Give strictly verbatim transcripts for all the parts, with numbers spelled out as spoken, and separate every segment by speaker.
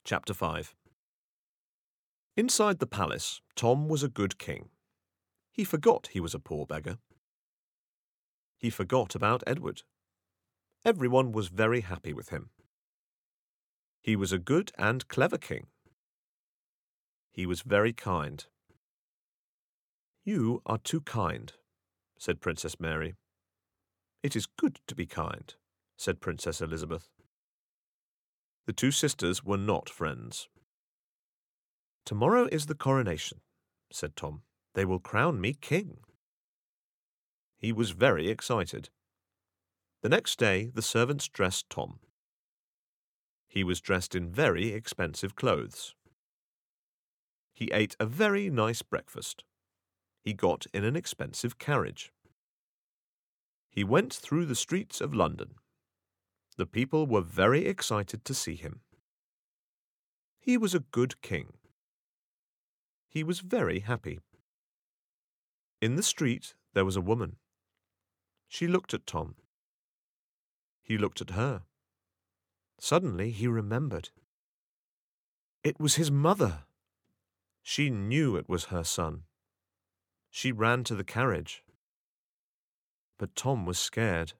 Speaker 1: Chapter five. Inside the palace, Tom was a good king. He forgot he was a poor beggar. He forgot about Edward. Everyone was very happy with him. He was a good and clever king. He was very kind. "You are too kind," said Princess Mary. "It is good to be kind," said Princess Elizabeth. The two sisters were not friends. "Tomorrow is the coronation," said Tom. "They will crown me king." He was very excited. The next day the servants dressed Tom. He was dressed in very expensive clothes. He ate a very nice breakfast. He got in an expensive carriage. He went through the streets of London. The people were very excited to see him. He was a good king. He was very happy. In the street there was a woman. She looked at Tom. He looked at her. Suddenly he remembered. It was his mother. She knew it was her son. She ran to the carriage. But Tom was scared.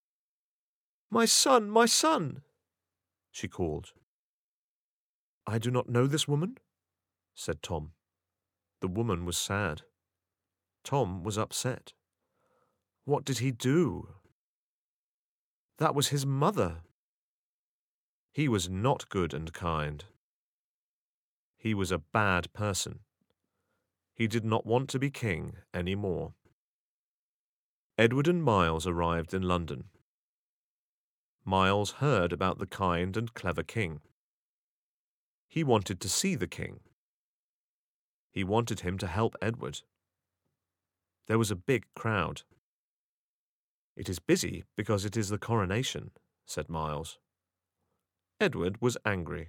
Speaker 1: "My son, my son!" she called. "I do not know this woman," said Tom. The woman was sad. Tom was upset. What did he do? That was his mother. He was not good and kind. He was a bad person. He did not want to be king any more. Edward and Miles arrived in London. Miles heard about the kind and clever king. He wanted to see the king. He wanted him to help Edward. There was a big crowd. "It is busy because it is the coronation," said Miles. Edward was angry.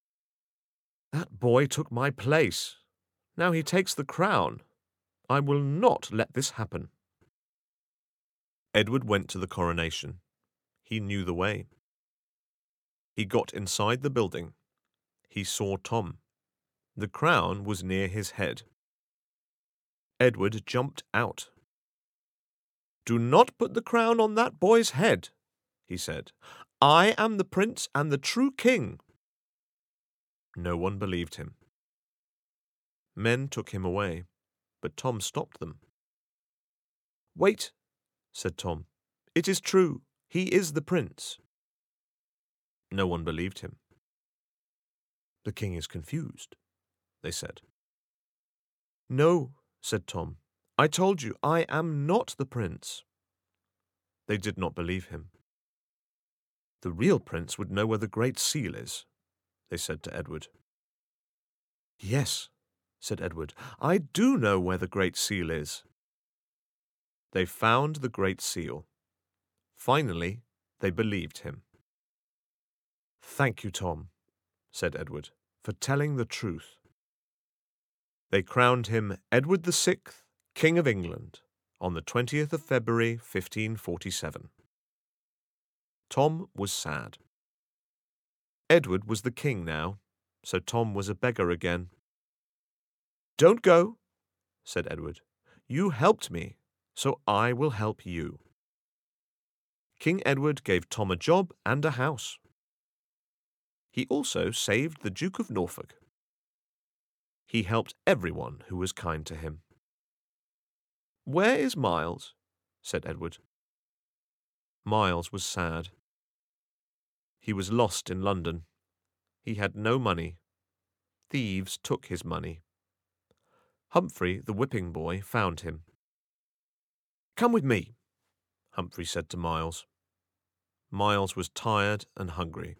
Speaker 1: "That boy took my place. Now he takes the crown. I will not let this happen." Edward went to the coronation. He knew the way. He got inside the building. He saw Tom. The crown was near his head. Edward jumped out. "Do not put the crown on that boy's head," he said. "I am the prince and the true king." No one believed him. Men took him away, but Tom stopped them. "Wait," said Tom. "It is true. He is the prince." No one believed him. "The king is confused," they said. "No," said Tom. "I told you, I am not the prince." They did not believe him. "The real prince would know where the Great Seal is," they said to Edward. "Yes," said Edward, "I do know where the Great Seal is." They found the Great Seal. Finally, they believed him. "Thank you, Tom," said Edward, "for telling the truth." They crowned him Edward the Sixth, King of England, on the twentieth of February, fifteen forty-seven. Tom was sad. Edward was the king now, so Tom was a beggar again. "Don't go," said Edward. "You helped me, so I will help you." King Edward gave Tom a job and a house. He also saved the Duke of Norfolk. He helped everyone who was kind to him. "Where is Miles?" said Edward. Miles was sad. He was lost in London. He had no money. Thieves took his money. Humphrey, the whipping boy, found him. "Come with me," Humphrey said to Miles. Miles was tired and hungry.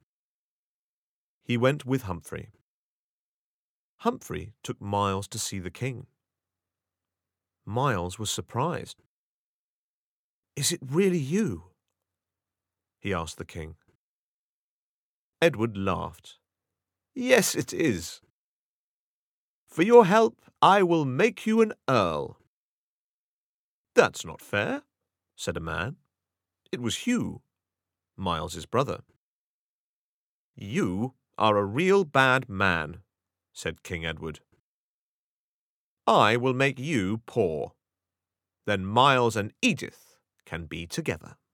Speaker 1: He went with Humphrey. Humphrey took Miles to see the king. Miles was surprised. "Is it really you?" he asked the king. Edward laughed. "Yes, it is. For your help, I will make you an earl." "That's not fair," said a man. It was Hugh, Miles's brother. "You are a real bad man," said King Edward. "I will make you poor. Then Miles and Edith can be together."